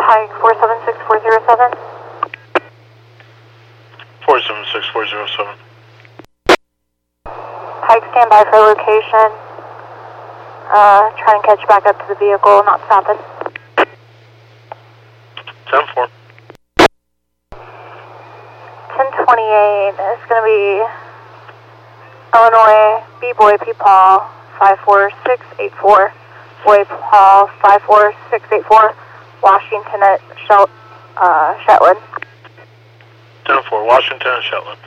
Hike 476407. 476407. Hike, stand by for location. Try and catch back up to the vehicle, not stopping. 10-4. 1028 is going to be Illinois, B-Boy, P-Paul, 54684. Boy, Paul, 54684. Washington at Shetland. 10-4, Washington and Shetland.